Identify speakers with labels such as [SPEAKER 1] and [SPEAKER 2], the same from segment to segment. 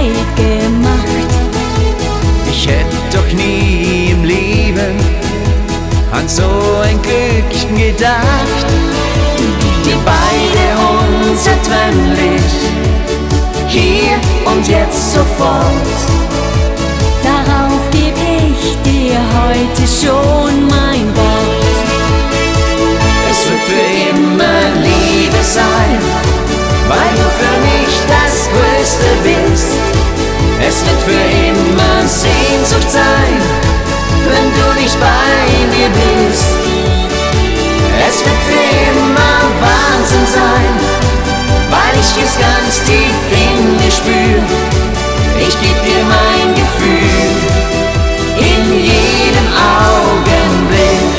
[SPEAKER 1] Zeit gemacht.
[SPEAKER 2] Ich hätte doch nie im Leben an so ein Glück gedacht. Wir beide unzertrennlich, hier und jetzt sofort.
[SPEAKER 1] Darauf geb ich dir heute schon mein Wort.
[SPEAKER 2] Es wird für immer Liebe sein, weil du für mich das Größte bist. Es wird für immer Sehnsucht sein, wenn du nicht bei mir bist. Es wird für immer Wahnsinn sein, weil ich es ganz tief in mir spür. Ich geb dir mein Gefühl in jedem Augenblick.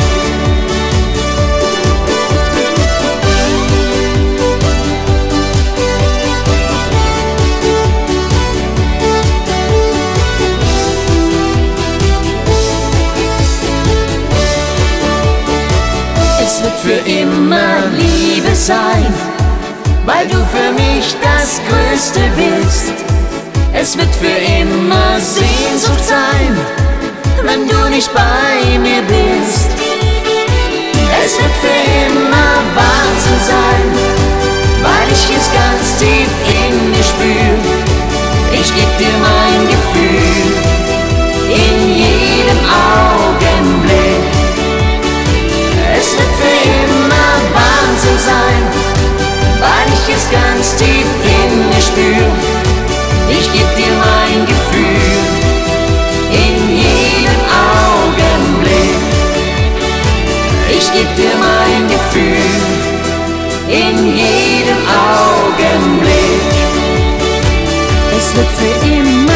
[SPEAKER 2] Es wird für immer Liebe sein, weil du für mich das Größte bist. Es wird für immer Sehnsucht sein, wenn du nicht bei mir bist. Es wird für immer Wahnsinn sein, weil ich es ganz tief in mir spür. Ich geb dir mein Gefühl in jedem Augenblick. Es wird für immer Wahnsinn sein, weil ich es ganz tief in mir spür. Ich geb dir mein Gefühl in jedem Augenblick. Ich geb dir mein Gefühl in jedem Augenblick.
[SPEAKER 1] Es wird für immer